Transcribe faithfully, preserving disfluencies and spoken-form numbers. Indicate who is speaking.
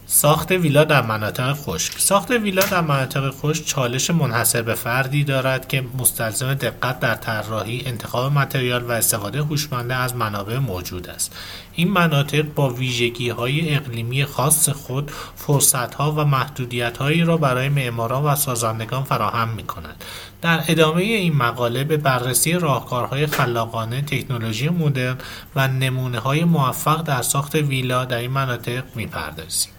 Speaker 1: ساخت ویلا در مناطق خشک. ساخت ویلا در مناطق خشک چالش منحصر به فردی دارد که مستلزم دقت در طراحی، انتخاب متریال و استفاده هوشمند از منابع موجود است. این مناطق با ویژگی‌های اقلیمی خاص خود فرصت‌ها و محدودیت‌هایی را برای معماران و سازندگان فراهم می‌کنند. در ادامه این مقاله به بررسی راهکارهای خلاقانه، تکنولوژی مدرن و نمونه‌های موفق در ساخت ویلا در این مناطق می‌پردازیم.